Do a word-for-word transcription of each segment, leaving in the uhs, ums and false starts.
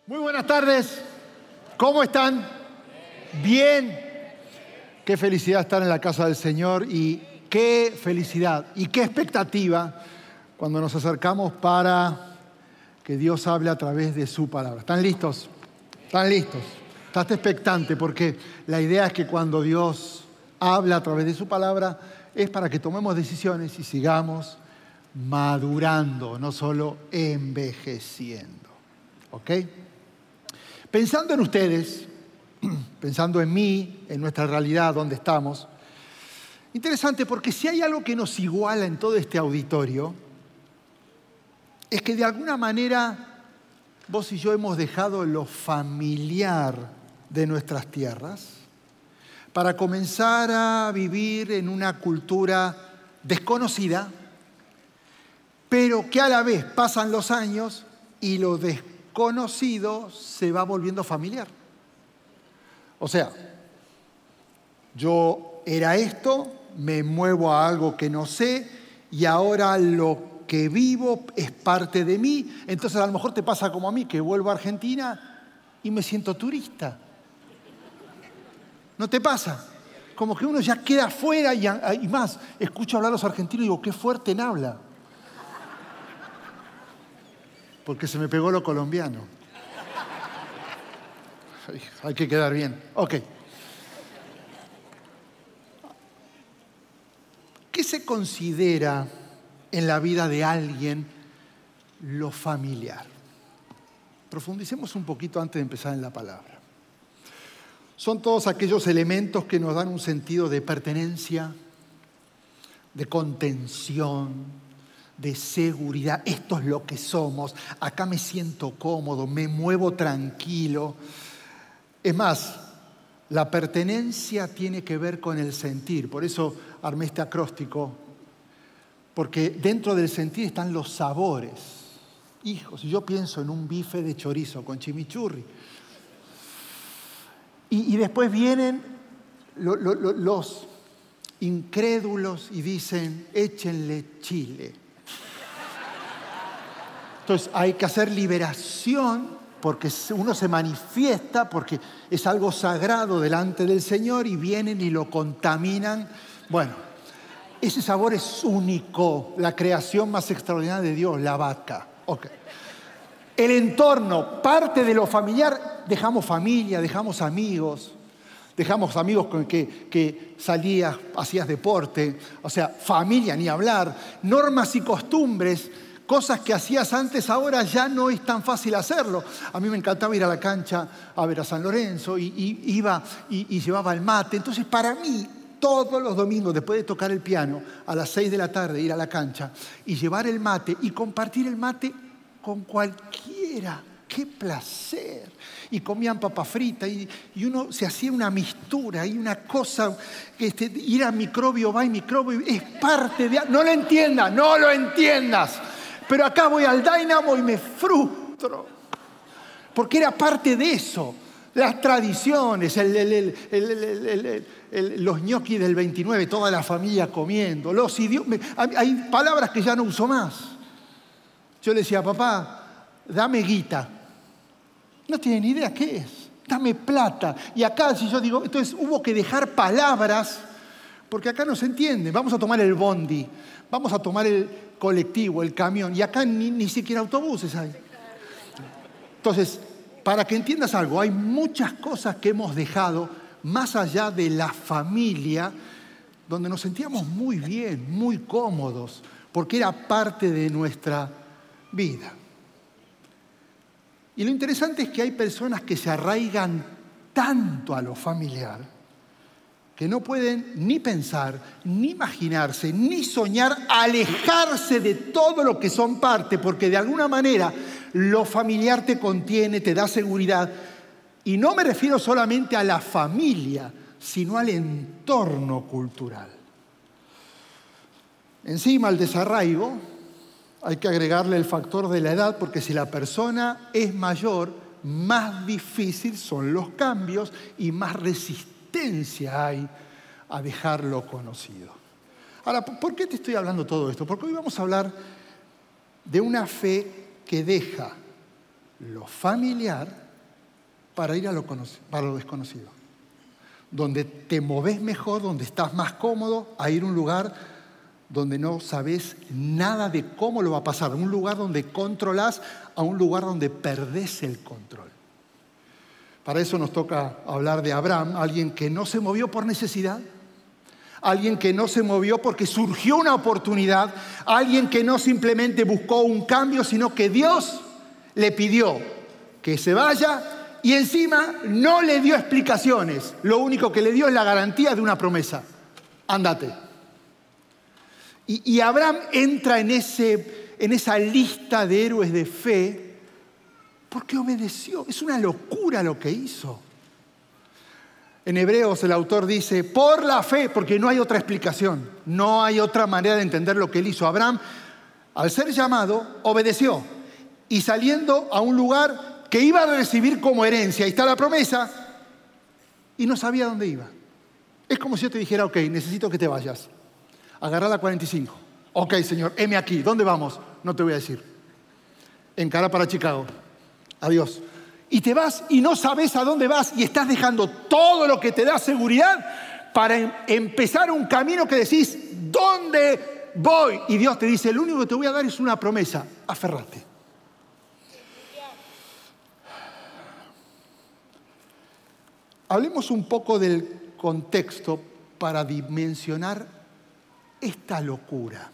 Muy buenas tardes. ¿Cómo están? Bien. Qué felicidad estar en la casa del Señor y qué felicidad y qué expectativa cuando nos acercamos para que Dios hable a través de su palabra. ¿Están listos? ¿Están listos? Estás expectante porque la idea es que cuando Dios habla a través de su palabra es para que tomemos decisiones y sigamos madurando, no solo envejeciendo. ¿Ok? Pensando en ustedes, pensando en mí, en nuestra realidad, donde estamos, interesante porque si hay algo que nos iguala en todo este auditorio, es que de alguna manera vos y yo hemos dejado lo familiar de nuestras tierras para comenzar a vivir en una cultura desconocida, pero que a la vez pasan los años y lo desconocido conocido se va volviendo familiar. O sea, yo era esto, me muevo a algo que no sé y ahora lo que vivo es parte de mí. Entonces a lo mejor te pasa como a mí, que vuelvo a Argentina y me siento turista. ¿No te pasa? Como que uno ya queda afuera y, y más, escucho hablar a los argentinos y digo, qué fuerte en habla. Porque se me pegó lo colombiano. Hay que quedar bien. Ok. ¿Qué se considera en la vida de alguien lo familiar? Profundicemos un poquito antes de empezar en la palabra. Son todos aquellos elementos que nos dan un sentido de pertenencia, de contención, de seguridad. Esto es lo que somos. Acá me siento cómodo, me muevo tranquilo. Es más, la pertenencia tiene que ver con el sentir. Por eso armé este acróstico, porque dentro del sentir están los sabores. Hijos, si yo pienso en un bife de chorizo con chimichurri, y, y después vienen lo, lo, lo, los incrédulos y dicen, échenle chile. Entonces hay que hacer liberación porque uno se manifiesta, porque es algo sagrado delante del Señor y vienen y lo contaminan. Bueno, ese sabor es único, la creación más extraordinaria de Dios, la vaca. Okay. El entorno, parte de lo familiar, dejamos familia, dejamos amigos, dejamos amigos con que, que salías, hacías deporte, o sea, familia, ni hablar, normas y costumbres. Cosas que hacías antes, ahora ya no es tan fácil hacerlo. A mí me encantaba ir a la cancha a ver a San Lorenzo y, y iba y, y llevaba el mate. Entonces, para mí, todos los domingos, después de tocar el piano, a las seis de la tarde, ir a la cancha y llevar el mate y compartir el mate con cualquiera. ¡Qué placer! Y comían papa frita y, y uno se hacía una mistura y una cosa, este, ir a microbio, va y microbio, es parte de... No lo entiendas, no lo entiendas. Pero acá voy al Dynamo y me frustro. Porque era parte de eso. Las tradiciones, el, el, el, el, el, el, los ñoquis del veintinueve, toda la familia comiendo. Los idiomas, hay palabras que ya no uso más. Yo le decía, papá, dame guita. No tiene ni idea qué es. Dame plata. Y acá, si yo digo, entonces hubo que dejar palabras, porque acá no se entiende. Vamos a tomar el bondi, vamos a tomar el colectivo, el camión, y acá ni, ni siquiera autobuses hay. Entonces, para que entiendas algo, hay muchas cosas que hemos dejado más allá de la familia, donde nos sentíamos muy bien, muy cómodos, porque era parte de nuestra vida. Y lo interesante es que hay personas que se arraigan tanto a lo familiar que no pueden ni pensar, ni imaginarse, ni soñar, alejarse de todo lo que son parte, porque de alguna manera lo familiar te contiene, te da seguridad. Y no me refiero solamente a la familia, sino al entorno cultural. Encima, al desarraigo hay que agregarle el factor de la edad, porque si la persona es mayor, más difícil son los cambios y más resistente hay a dejar lo conocido. Ahora, ¿por qué te estoy hablando todo esto? Porque hoy vamos a hablar de una fe que deja lo familiar para ir a lo, para lo desconocido. Donde te moves mejor, donde estás más cómodo, a ir a un lugar donde no sabes nada de cómo lo va a pasar, a un lugar donde controlás, a un lugar donde perdés el control. Para eso nos toca hablar de Abraham, alguien que no se movió por necesidad, alguien que no se movió porque surgió una oportunidad, alguien que no simplemente buscó un cambio, sino que Dios le pidió que se vaya y encima no le dio explicaciones. Lo único que le dio es la garantía de una promesa. Ándate. Y, y Abraham entra en, ese, en esa lista de héroes de fe porque obedeció. Es una locura lo que hizo. En Hebreos el autor dice, por la fe, porque no hay otra explicación, no hay otra manera de entender lo que él hizo. Abraham, al ser llamado, obedeció. Y saliendo a un lugar que iba a recibir como herencia, ahí está la promesa, y no sabía dónde iba. Es como si yo te dijera, ok, necesito que te vayas. Agarrá la cuarenta y cinco. Ok, señor, heme aquí. ¿Dónde vamos? No te voy a decir. Encara para Chicago. Adiós. Y te vas y no sabes a dónde vas y estás dejando todo lo que te da seguridad para em- empezar un camino que decís, ¿dónde voy? Y Dios te dice, lo único que te voy a dar es una promesa. Aferrate. Hablemos un poco del contexto para dimensionar esta locura.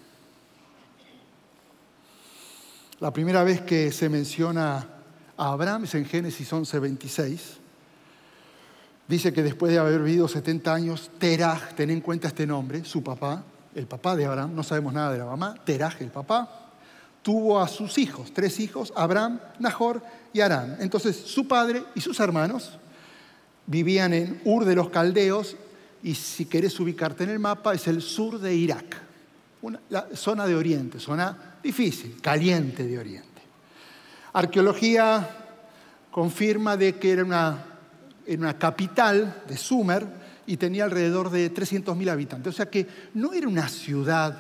La primera vez que se menciona a Abraham es en Génesis once veintiséis. Dice que después de haber vivido setenta años, Teraj, ten en cuenta este nombre, su papá, el papá de Abraham, no sabemos nada de la mamá, Teraj, el papá, tuvo a sus hijos, tres hijos, Abraham, Nahor y Harán. Entonces su padre y sus hermanos vivían en Ur de los Caldeos, y si querés ubicarte en el mapa, es el sur de Irak, una, la zona de Oriente, zona difícil, caliente de Oriente. Arqueología confirma de que era una, era una capital de Sumer y tenía alrededor de trescientos mil habitantes. O sea que no era una ciudad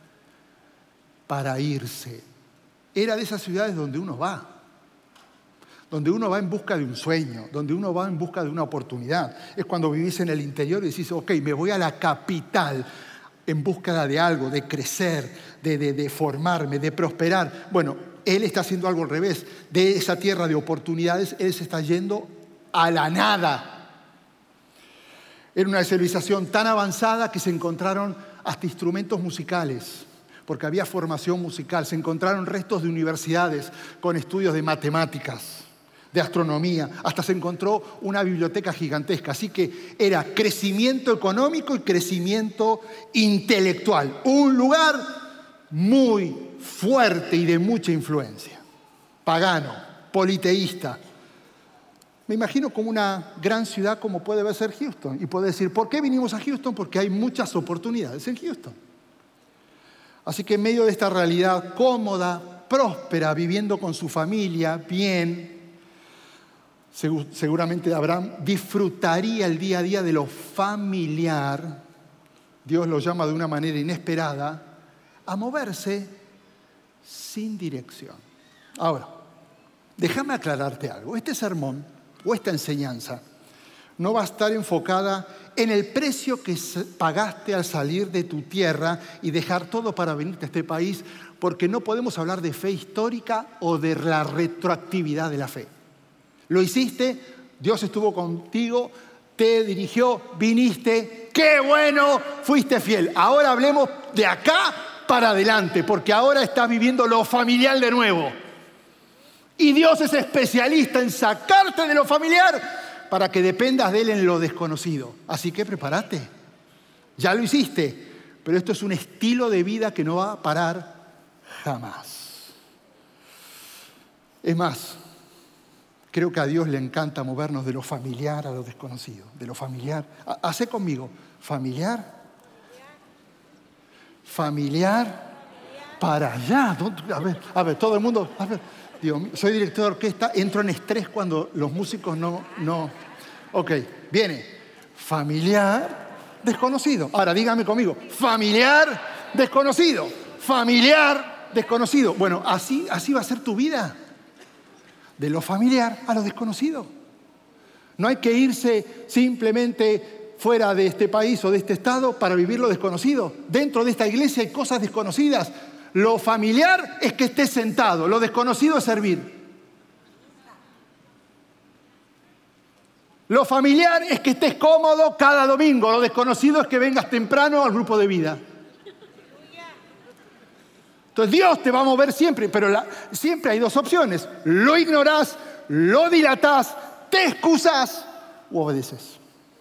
para irse, era de esas ciudades donde uno va. Donde uno va en busca de un sueño, donde uno va en busca de una oportunidad. Es cuando vivís en el interior y decís, ok, me voy a la capital en búsqueda de algo, de crecer, de, de, de formarme, de prosperar. Bueno, él está haciendo algo al revés. De esa tierra de oportunidades, él se está yendo a la nada. Era una civilización tan avanzada que se encontraron hasta instrumentos musicales, porque había formación musical. Se encontraron restos de universidades con estudios de matemáticas, de astronomía, hasta se encontró una biblioteca gigantesca. Así que era crecimiento económico y crecimiento intelectual. Un lugar muy fuerte y de mucha influencia. Pagano, politeísta. Me imagino como una gran ciudad como puede ser Houston. Y puede decir, ¿por qué vinimos a Houston? Porque hay muchas oportunidades en Houston. Así que en medio de esta realidad cómoda, próspera, viviendo con su familia, bien, seguramente Abraham disfrutaría el día a día de lo familiar. Dios lo llama de una manera inesperada a moverse sin dirección. Ahora, déjame aclararte algo. Este sermón o esta enseñanza no va a estar enfocada en el precio que pagaste al salir de tu tierra y dejar todo para venirte a este país, porque no podemos hablar de fe histórica o de la retroactividad de la fe. Lo hiciste, Dios estuvo contigo, te dirigió, viniste, ¡qué bueno! Fuiste fiel. Ahora hablemos de acá para adelante, porque ahora estás viviendo lo familiar de nuevo. Y Dios es especialista en sacarte de lo familiar para que dependas de Él en lo desconocido. Así que prepárate. Ya lo hiciste, pero esto es un estilo de vida que no va a parar jamás. Es más, creo que a Dios le encanta movernos de lo familiar a lo desconocido, de lo familiar. Hacé conmigo, familiar, familiar, para allá. A ver, a ver, todo el mundo, a ver, Dios mío, soy director de orquesta, entro en estrés cuando los músicos no, no. Ok, viene, familiar, desconocido. Ahora dígame conmigo, familiar, desconocido, familiar, desconocido. Bueno, así, así va a ser tu vida. de lo familiar a lo desconocido. No hay que irse simplemente fuera de este país o de este estado para vivir lo desconocido. Dentro de esta iglesia hay cosas desconocidas. Lo familiar es que estés sentado, lo desconocido es servir. Lo familiar es que estés cómodo cada domingo, lo desconocido es que vengas temprano al grupo de vida. Entonces Dios te va a mover siempre, pero la, siempre hay dos opciones. Lo ignorás, lo dilatás, te excusas o obedeces.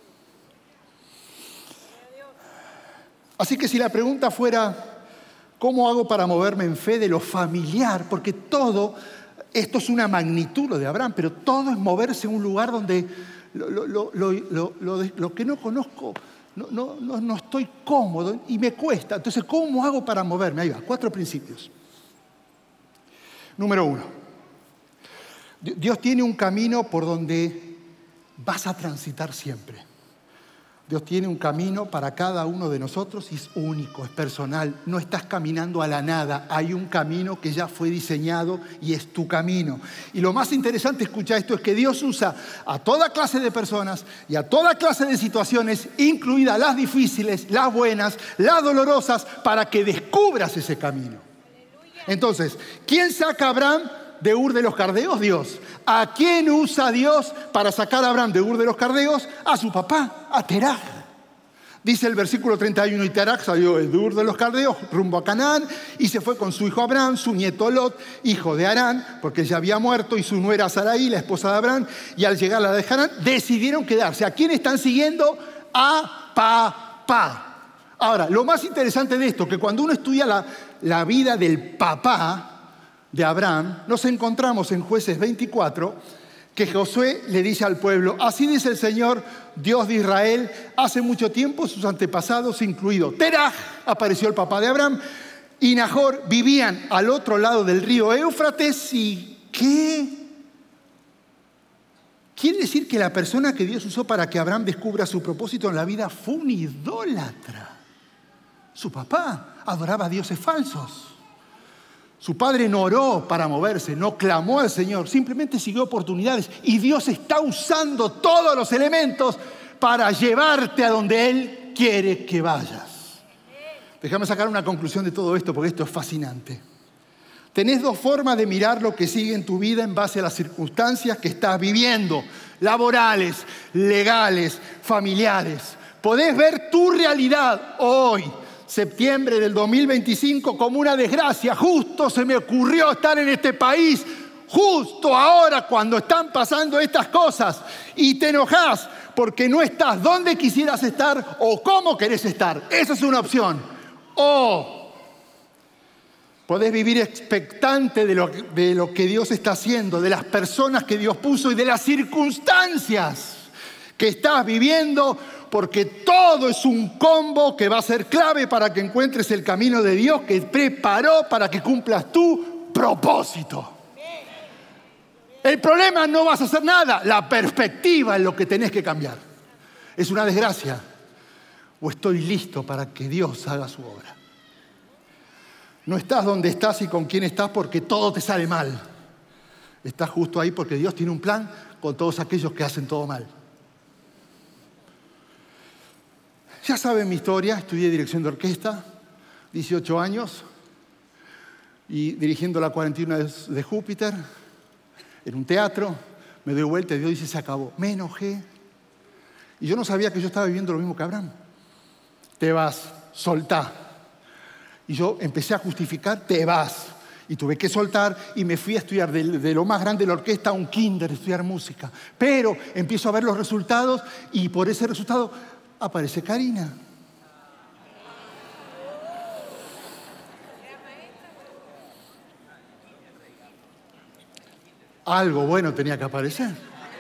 Así que si la pregunta fuera, ¿cómo hago para moverme en fe de lo familiar? Porque todo, esto es una magnitud lo de Abraham, pero todo es moverse en un lugar donde lo, lo, lo, lo, lo, lo, lo que no conozco, no, no, no, no estoy cómodo y me cuesta. Entonces, ¿cómo hago para moverme? Ahí va, cuatro principios. Número uno, Dios tiene un camino por donde vas a transitar siempre. Dios tiene un camino para cada uno de nosotros y es único, es personal. No estás caminando a la nada. Hay un camino que ya fue diseñado y es tu camino. Y lo más interesante, escucha esto, es que Dios usa a toda clase de personas y a toda clase de situaciones, incluidas las difíciles, las buenas, las dolorosas, para que descubras ese camino. Entonces, ¿quién saca a Abraham de Ur de los Caldeos? Dios. ¿A quién usa Dios para sacar a Abraham de Ur de los Caldeos? A su papá, a Teraj. Dice el versículo treinta y uno, y Teraj salió de Ur de los Caldeos rumbo a Canaán y se fue con su hijo Abraham, su nieto Lot, hijo de Harán, porque ya había muerto, y su nuera Sarai, la esposa de Abraham, y al llegar a la de Harán decidieron quedarse. ¿A quién están siguiendo? A papá. Ahora, lo más interesante de esto, que cuando uno estudia la, la vida del papá de Abraham, nos encontramos en Jueces veinticuatro, que Josué le dice al pueblo, así dice el Señor, Dios de Israel, hace mucho tiempo sus antepasados, incluido Teraj, apareció el papá de Abraham, y Nahor, vivían al otro lado del río Éufrates. ¿Y qué? Quiere decir que la persona que Dios usó para que Abraham descubra su propósito en la vida fue un idólatra. Su papá adoraba a dioses falsos. Su padre no oró para moverse, no clamó al Señor, simplemente siguió oportunidades. Y Dios está usando todos los elementos para llevarte a donde Él quiere que vayas. Déjame sacar una conclusión de todo esto, porque esto es fascinante. Tenés dos formas de mirar lo que sigue en tu vida en base a las circunstancias que estás viviendo, laborales, legales, familiares. Podés ver tu realidad hoy, septiembre del dos mil veinticinco, como una desgracia. Justo se me ocurrió estar en este país, justo ahora cuando están pasando estas cosas, y te enojás porque no estás donde quisieras estar o cómo querés estar. Esa es una opción. O podés vivir expectante de lo, de lo que Dios está haciendo, de las personas que Dios puso y de las circunstancias que estás viviendo, porque todo es un combo que va a ser clave para que encuentres el camino de Dios que preparó para que cumplas tu propósito. El problema no vas a hacer nada, la perspectiva es lo que tenés que cambiar. Es una desgracia. O estoy listo para que Dios haga su obra. No estás donde estás y con quién estás porque todo te sale mal. Estás justo ahí porque Dios tiene un plan con todos aquellos que hacen todo mal. Ya saben mi historia, estudié dirección de orquesta, dieciocho años, y dirigiendo la cuarenta y uno de Júpiter, en un teatro, me doy vuelta y Dios dice, se acabó. Me enojé. Y yo no sabía que yo estaba viviendo lo mismo que Abraham. Te vas, soltá. Y yo empecé a justificar, te vas. Y tuve que soltar y me fui a estudiar de, de lo más grande de la orquesta a un kinder, a estudiar música. Pero empiezo a ver los resultados y por ese resultado aparece Karina. Algo bueno tenía que aparecer.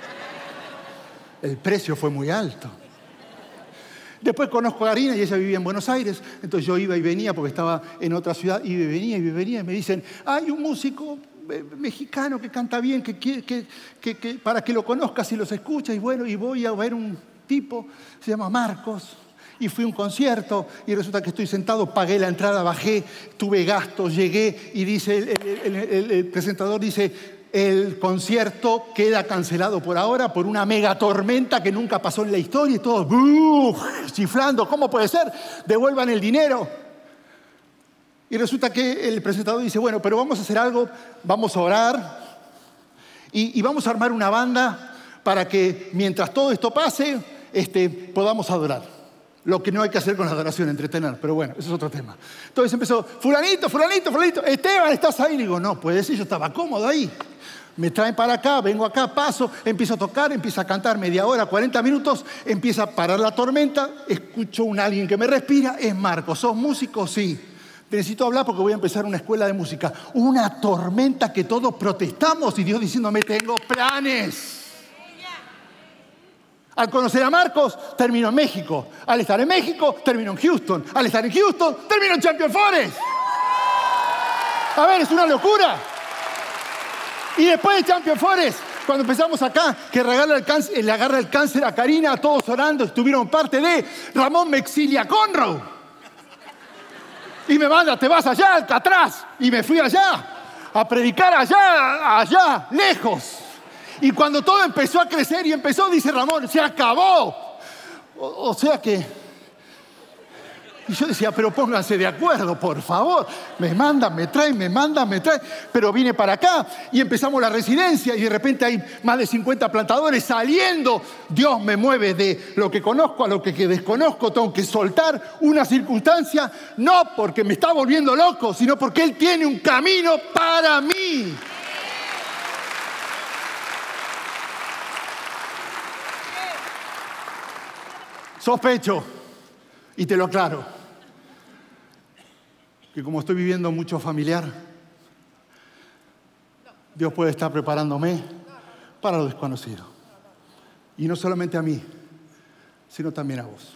El precio fue muy alto. Después conozco a Karina y ella vivía en Buenos Aires, entonces yo iba y venía porque estaba en otra ciudad, y venía y venía y me dicen, hay un músico mexicano que canta bien, que, que, que, que, que para que lo conozcas y los escuchas. Y bueno, y voy a ver un tipo, se llama Marcos, y fui a un concierto y resulta que estoy sentado, pagué la entrada, bajé, tuve gastos, llegué y dice el, el, el, el, el presentador dice, el concierto queda cancelado por ahora por una mega tormenta que nunca pasó en la historia y todos ¡uh! Chiflando. ¿Cómo puede ser? Devuelvan el dinero. Y resulta que el presentador dice, bueno, pero vamos a hacer algo, vamos a orar y, y vamos a armar una banda para que mientras todo esto pase, este, podamos adorar. Lo que no hay que hacer con la adoración, entretener, pero bueno, eso es otro tema. Entonces empezó, fulanito, fulanito, fulanito, Esteban, ¿estás ahí? Y digo, no, puede ser, yo estaba cómodo ahí. Me traen para acá, vengo acá, paso, empiezo a tocar, empiezo a cantar media hora, cuarenta minutos, empieza a parar la tormenta, escucho a un alguien que me respira, es Marco. ¿Sos músico? Sí. Necesito hablar porque voy a empezar una escuela de música. Una tormenta que todos protestamos y Dios diciéndome, tengo planes. Al conocer a Marcos, terminó en México. Al estar en México, terminó en Houston. Al estar en Houston, terminó en Champions Forest. A ver, es una locura. Y después de Champions Forest, cuando empezamos acá, que regala el cáncer, le agarra el cáncer a Karina, todos orando, estuvieron parte de Ramón me exilia Conroe. Y me manda, te vas allá, Alcatraz. Y me fui allá, a predicar allá, allá, lejos. Y cuando todo empezó a crecer y empezó, dice Ramón, se acabó. O, o sea que... Y yo decía, pero pónganse de acuerdo, por favor. Me mandan, me traen, me mandan, me traen. Pero vine para acá y empezamos la residencia y de repente hay más de cincuenta plantadores saliendo. Dios me mueve de lo que conozco a lo que desconozco. Tengo que soltar una circunstancia, no porque me está volviendo loco, sino porque Él tiene un camino para mí. Sospecho, y te lo aclaro, que como estoy viviendo mucho familiar, Dios puede estar preparándome para lo desconocido. Y no solamente a mí, sino también a vos.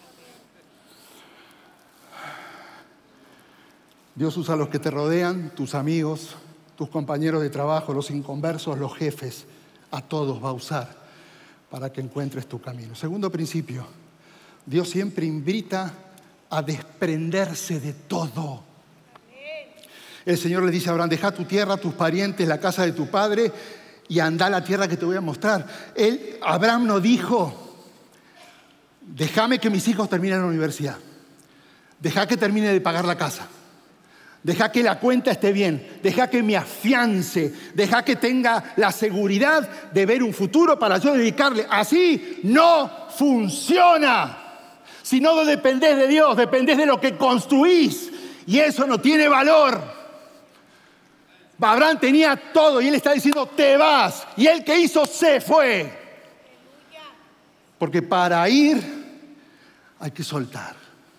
Dios usa a los que te rodean, tus amigos, tus compañeros de trabajo, los inconversos, los jefes. A todos va a usar para que encuentres tu camino. Segundo principio. Dios siempre invita a desprenderse de todo. El Señor le dice a Abraham, deja tu tierra, tus parientes, la casa de tu padre y anda a la tierra que te voy a mostrar. Él, Abraham no dijo, déjame que mis hijos terminen la universidad. Deja que termine de pagar la casa. Deja que la cuenta esté bien. Deja que me afiance. Deja que tenga la seguridad de ver un futuro para yo dedicarle. Así no funciona. Si no dependés de Dios, dependés de lo que construís. Y eso no tiene valor. Abraham tenía todo y él está diciendo, te vas. Y él que hizo, se fue. Porque para ir hay que soltar.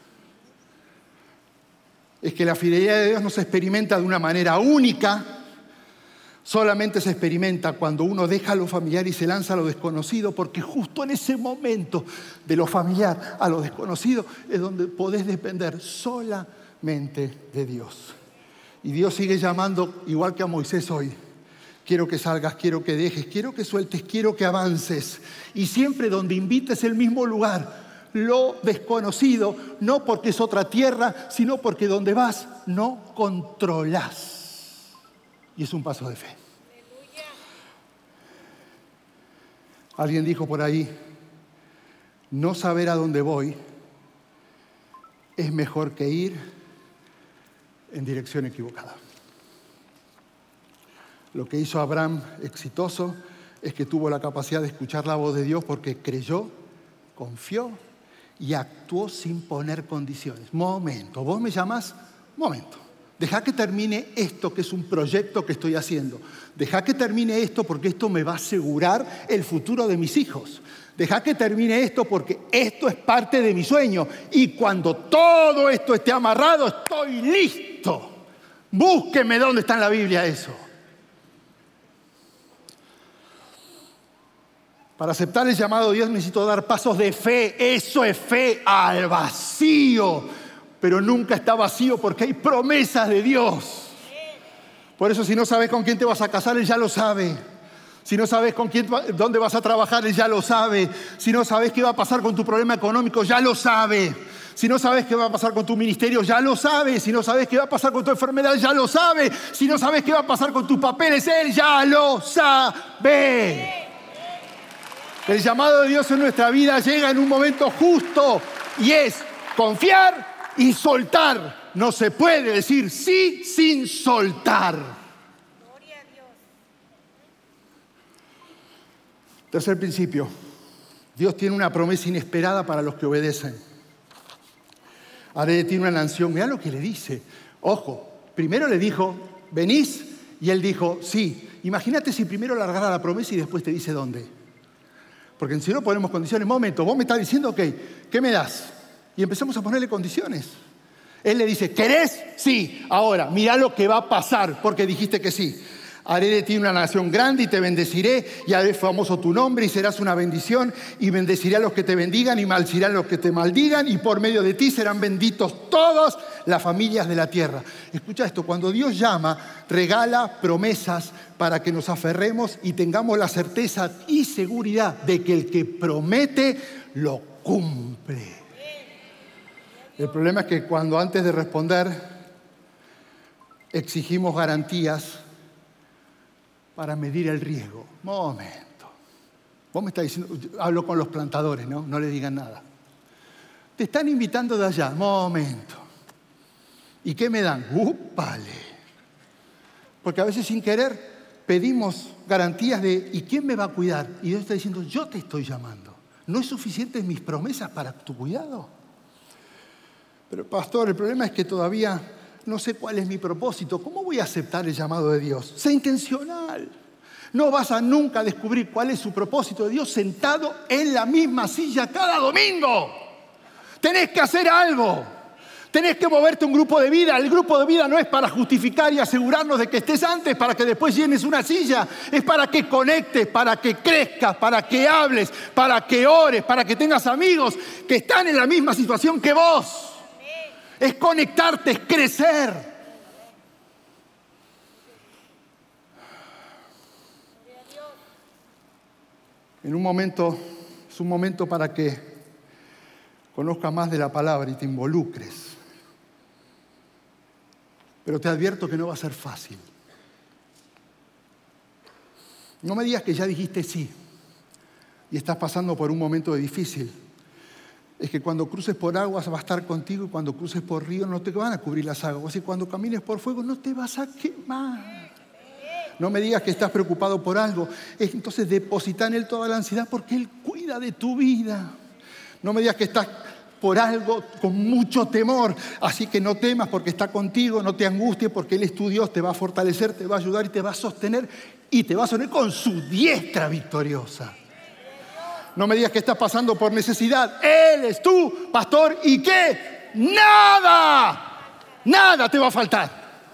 Es que la fidelidad de Dios no se experimenta de una manera única. Solamente se experimenta cuando uno deja lo familiar y se lanza a lo desconocido, porque justo en ese momento de lo familiar a lo desconocido es donde podés depender solamente de Dios. Y Dios sigue llamando, igual que a Moisés hoy. Quiero que salgas, quiero que dejes, quiero que sueltes, quiero que avances. Y siempre donde invites el mismo lugar, lo desconocido, no porque es otra tierra, sino porque donde vas no controlás. Y es un paso de fe. Alguien dijo por ahí, no saber a dónde voy es mejor que ir en dirección equivocada. Lo que hizo Abraham exitoso es que tuvo la capacidad de escuchar la voz de Dios porque creyó, confió y actuó sin poner condiciones. Momento, ¿vos me llamás? Momento. Deja que termine esto que es un proyecto que estoy haciendo. Deja que termine esto porque esto me va a asegurar el futuro de mis hijos. Deja que termine esto porque esto es parte de mi sueño. Y cuando todo esto esté amarrado, estoy listo. Búsqueme dónde está en la Biblia eso. Para aceptar el llamado de Dios necesito dar pasos de fe. Eso es fe al vacío. Pero nunca está vacío porque hay promesas de Dios. Por eso si no sabes con quién te vas a casar, Él ya lo sabe. Si no sabes con quién, dónde vas a trabajar, Él ya lo sabe. Si no sabes qué va a pasar con tu problema económico, ya lo sabe. Si no sabes qué va a pasar con tu ministerio, ya lo sabes. Si no sabes qué va a pasar con tu enfermedad, ya lo sabe. Si no sabes qué va a pasar con tus papeles, Él ya lo sabe. El llamado de Dios en nuestra vida llega en un momento justo y es confiar y soltar. No se puede decir sí sin soltar. Gloria a Dios. Tercer principio. Dios tiene una promesa inesperada para los que obedecen. Haré de ti una nación. Mirá lo que le dice. Ojo, primero le dijo, venís, y él dijo, sí. Imagínate si primero largara la promesa y después te dice dónde. Porque si no ponemos condiciones, momento, vos me estás diciendo, ok, ¿qué me das? Y empezamos a ponerle condiciones. Él le dice, ¿querés? Sí. Ahora, mirá lo que va a pasar porque dijiste que sí. Haré de ti una nación grande y te bendeciré y haré famoso tu nombre y serás una bendición y bendeciré a los que te bendigan y maldeciré a los que te maldigan y por medio de ti serán benditos todas las familias de la tierra. Escucha esto, cuando Dios llama, regala promesas para que nos aferremos y tengamos la certeza y seguridad de que el que promete lo cumple. El problema es que cuando antes de responder exigimos garantías para medir el riesgo. Momento. Vos me estás diciendo, hablo con los plantadores, ¿no? No les digan nada. Te están invitando de allá. Momento. ¿Y qué me dan? ¡Upale! Porque a veces sin querer pedimos garantías de ¿y quién me va a cuidar? Y Dios está diciendo, yo te estoy llamando. ¿No es suficiente mis promesas para tu cuidado? Pero pastor, el problema es que todavía no sé cuál es mi propósito. ¿Cómo voy a aceptar el llamado de Dios? Sé intencional. No vas a nunca descubrir cuál es su propósito de Dios sentado en la misma silla cada domingo. Tenés que hacer algo. Tenés que moverte un grupo de vida. El grupo de vida no es para justificar y asegurarnos de que estés antes para que después llenes una silla. Es para que conectes, para que crezcas, para que hables, para que ores, para que tengas amigos que están en la misma situación que vos. Es conectarte, es crecer. En un momento, es un momento para que conozcas más de la palabra y te involucres. Pero te advierto que no va a ser fácil. No me digas que ya dijiste sí y estás pasando por un momento difícil. Es que cuando cruces por aguas va a estar contigo y cuando cruces por ríos no te van a cubrir las aguas. Y cuando camines por fuego no te vas a quemar. No me digas que estás preocupado por algo. Entonces deposita en Él toda la ansiedad porque Él cuida de tu vida. No me digas que estás por algo con mucho temor. Así que no temas porque está contigo. No te angusties porque Él es tu Dios. Te va a fortalecer, te va a ayudar y te va a sostener. Y te va a sostener con su diestra victoriosa. No me digas que estás pasando por necesidad. Él es tu pastor y que nada, nada te va a faltar.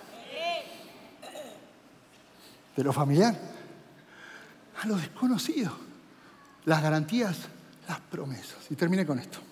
De lo familiar a lo desconocido. Las garantías, las promesas. Y terminé con esto.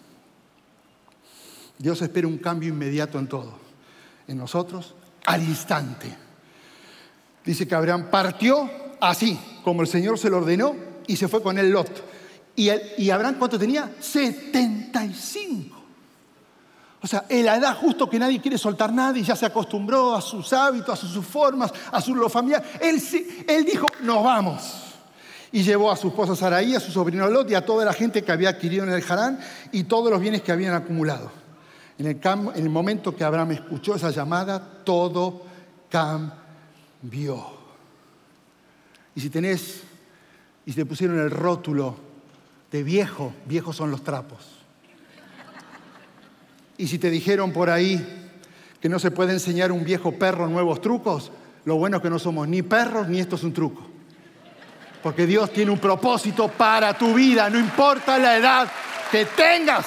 Dios espera un cambio inmediato en todo. En nosotros, al instante. Dice que Abraham partió así, como el Señor se lo ordenó, y se fue con él Lot. Y, el, y Abraham, ¿cuánto tenía? setenta y cinco. O sea, en la edad justo que nadie quiere soltar nada y ya se acostumbró a sus hábitos, a sus, sus formas, a su lo familiar. Él, él dijo, nos vamos. Y llevó a su esposa Saraí, a su sobrino Lot y a toda la gente que había adquirido en el Harán y todos los bienes que habían acumulado. En el, cam- en el momento que Abraham escuchó esa llamada, todo cambió. Y si tenés, y si te pusieron el rótulo de viejo, viejos son los trapos. Y si te dijeron por ahí que no se puede enseñar a un viejo perro nuevos trucos, lo bueno es que no somos ni perros ni esto es un truco. Porque Dios tiene un propósito para tu vida, no importa la edad que tengas.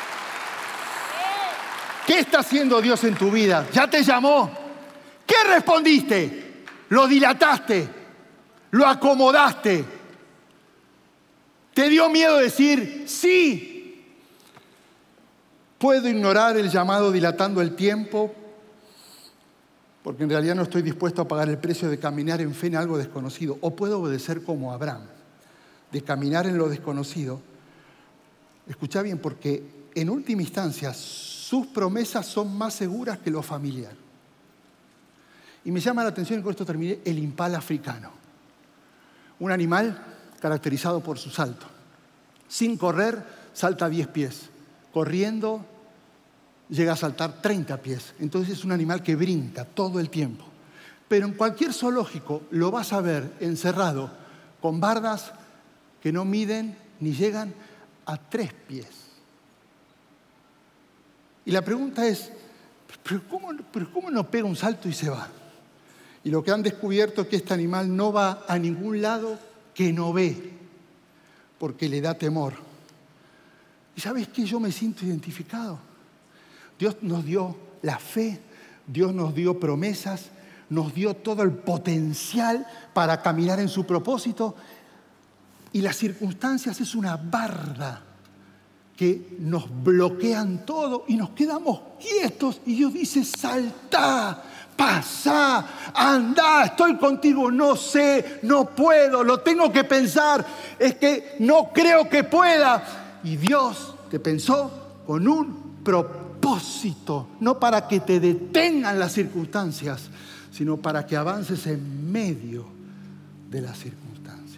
¿Qué está haciendo Dios en tu vida? ¿Ya te llamó? ¿Qué respondiste? ¿Lo dilataste? ¿Lo acomodaste? ¿Te dio miedo decir sí? ¿Puedo ignorar el llamado dilatando el tiempo? Porque en realidad no estoy dispuesto a pagar el precio de caminar en fe en algo desconocido. ¿O puedo obedecer como Abraham? De caminar en lo desconocido. Escucha bien, porque en última instancia sus promesas son más seguras que lo familiar. Y me llama la atención, y con esto terminé, el impala africano. Un animal caracterizado por su salto. Sin correr, salta a diez pies. Corriendo, llega a saltar treinta pies. Entonces es un animal que brinca todo el tiempo. Pero en cualquier zoológico lo vas a ver encerrado con bardas que no miden ni llegan a tres pies. Y la pregunta es, ¿pero cómo, pero cómo no pega un salto y se va? Y lo que han descubierto es que este animal no va a ningún lado que no ve, porque le da temor. ¿Y sabes qué? Yo me siento identificado. Dios nos dio la fe, Dios nos dio promesas, nos dio todo el potencial para caminar en su propósito. Y las circunstancias es una barda que nos bloquean todo y nos quedamos quietos. Y Dios dice, saltá, pasá, andá, estoy contigo, no sé, no puedo, lo tengo que pensar, es que no creo que pueda. Y Dios te pensó con un propósito, no para que te detengan las circunstancias, sino para que avances en medio de las circunstancias.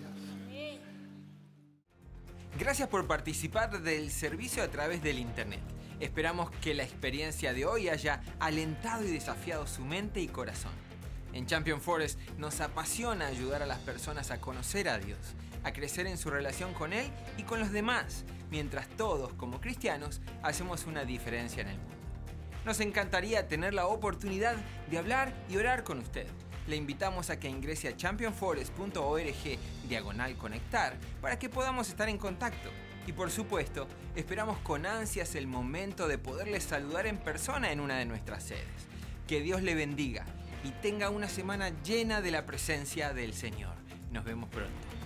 Gracias por participar del servicio a través del internet. Esperamos que la experiencia de hoy haya alentado y desafiado su mente y corazón. En Champion Forest nos apasiona ayudar a las personas a conocer a Dios, a crecer en su relación con Él y con los demás, mientras todos, como cristianos, hacemos una diferencia en el mundo. Nos encantaría tener la oportunidad de hablar y orar con usted. Le invitamos a que ingrese a champion forest punto org diagonal conectar para que podamos estar en contacto. Y por supuesto, esperamos con ansias el momento de poderles saludar en persona en una de nuestras sedes. Que Dios le bendiga y tenga una semana llena de la presencia del Señor. Nos vemos pronto.